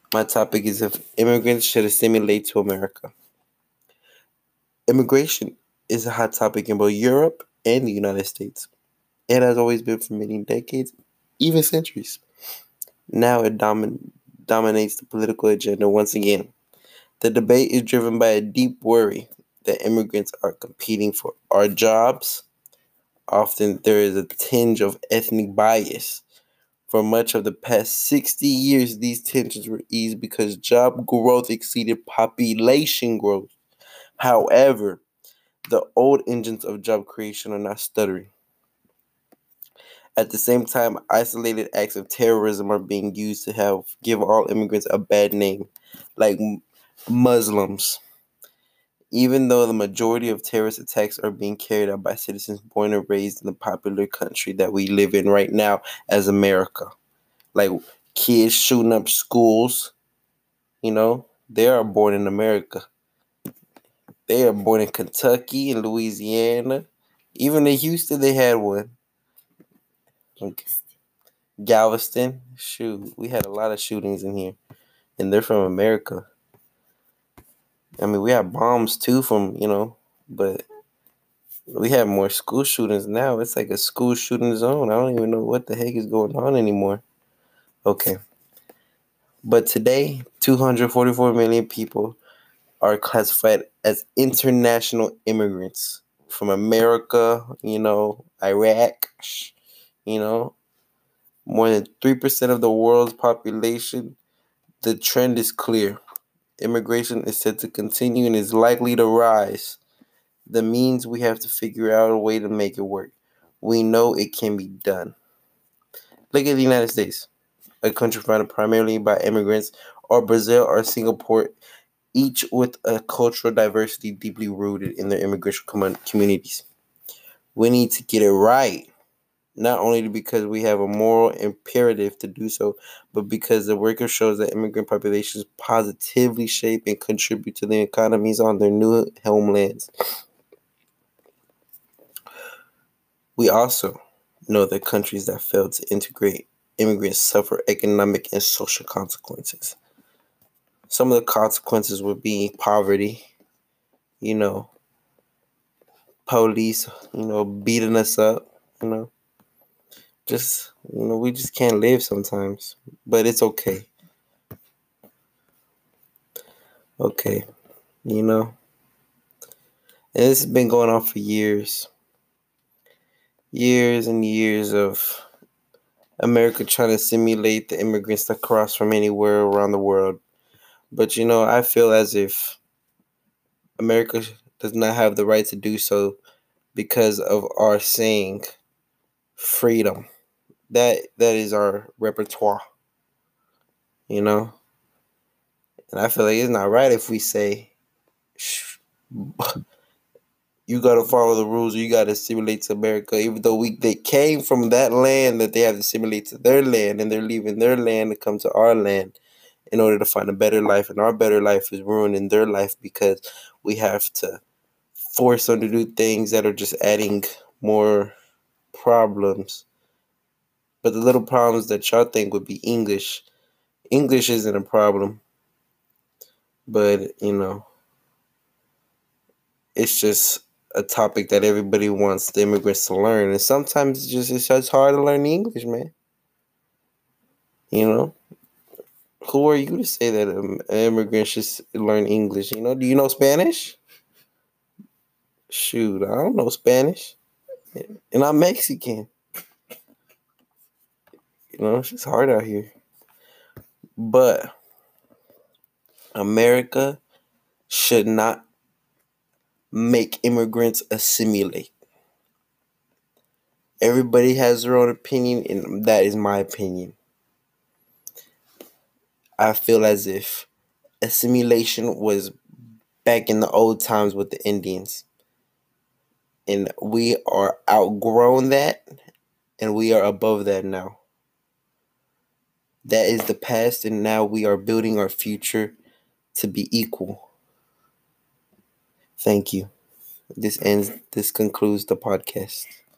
My topic is if immigrants should assimilate to America. Immigration is a hot topic in both Europe and the United States. It has always been for many decades, even centuries. Now it dominates the political agenda once again. The debate is driven by a deep worry that immigrants are competing for our jobs. Often there is a tinge of ethnic bias. For much of the past 60 years, these tensions were eased because job growth exceeded population growth. However, the old engines of job creation are not stuttering. At the same time, isolated acts of terrorism are being used to give all immigrants a bad name, like Muslims. Even though the majority of terrorist attacks are being carried out by citizens born and raised in the popular country that we live in right now as America, like kids shooting up schools, they are born in America. They are born in Kentucky and Louisiana. Even in Houston, they had one. Okay. Galveston, shoot, we had a lot of shootings in here, and they're from America. I mean, we have bombs too but we have more school shootings now. It's like a school shooting zone. I don't even know what the heck is going on anymore. Okay. But today, 244 million people are classified as international immigrants from America, Iraq, more than 3% of the world's population. The trend is clear. Immigration is set to continue and is likely to rise. That means we have to figure out a way to make it work. We know it can be done. Look at the United States, a country founded primarily by immigrants, or Brazil or Singapore, each with a cultural diversity deeply rooted in their immigration communities. We need to get it right, not only because we have a moral imperative to do so, but because the record shows that immigrant populations positively shape and contribute to the economies on their new homelands. We also know that countries that fail to integrate immigrants suffer economic and social consequences. Some of the consequences would be poverty, police, beating us up, we just can't live sometimes, but it's okay. Okay, and this has been going on for years and years of America trying to simulate the immigrants that cross from anywhere around the world. But, I feel as if America does not have the right to do so because of our saying freedom. That is our repertoire, And I feel like it's not right if we say, you got to follow the rules or you got to assimilate to America, even though they came from that land that they have to assimilate to their land, and they're leaving their land to come to our land in order to find a better life, and our better life is ruining their life because we have to force them to do things that are just adding more problems. But the little problems that y'all think would be English isn't a problem. But, it's just a topic that everybody wants the immigrants to learn. And sometimes it's just hard to learn English, man. Who are you to say that immigrants should learn English? Do you know Spanish? Shoot, I don't know Spanish. And I'm Mexican. It's just hard out here. But America should not make immigrants assimilate. Everybody has their own opinion, and that is my opinion. I feel as if assimilation was back in the old times with the Indians. And we are outgrown that, and we are above that now. That is the past, and now we are building our future to be equal. Thank you. This concludes the podcast.